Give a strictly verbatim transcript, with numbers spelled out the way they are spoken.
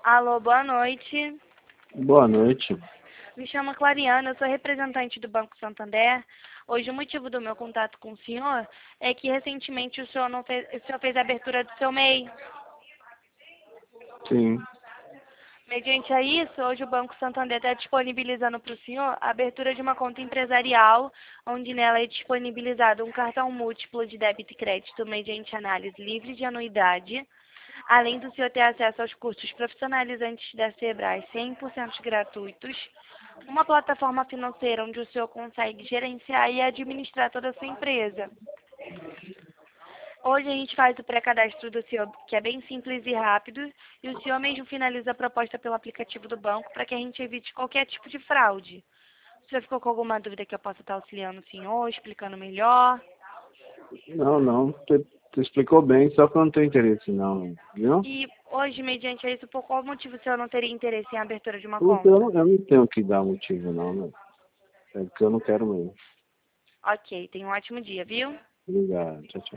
Alô, boa noite. Boa noite. Me chamo Clariana, eu sou representante do Banco Santander. Hoje o motivo do meu contato com o senhor é que recentemente o senhor, não fez, o senhor fez a abertura do seu M E I. Sim. Mediante a isso, hoje o Banco Santander está disponibilizando para o senhor a abertura de uma conta empresarial, onde nela é disponibilizado um cartão múltiplo de débito e crédito mediante análise livre de anuidade, além do senhor ter acesso aos cursos profissionalizantes da Sebrae cem por cento gratuitos, uma plataforma financeira onde o senhor consegue gerenciar e administrar toda a sua empresa. Hoje a gente faz o pré-cadastro do senhor, que é bem simples e rápido, e o senhor mesmo finaliza a proposta pelo aplicativo do banco para que a gente evite qualquer tipo de fraude. O senhor ficou com alguma dúvida que eu possa estar auxiliando o senhor, explicando melhor? Não, não. Tu, tu explicou bem, só que eu não tenho interesse não, viu? E hoje, mediante a isso, por qual motivo o senhor não teria interesse em abertura de uma Porque eu, conta? não- eu não tenho que dar motivo não, né? É porque eu não quero mesmo. Ok, tenha um ótimo dia, viu? Obrigado. Tchau, tchau.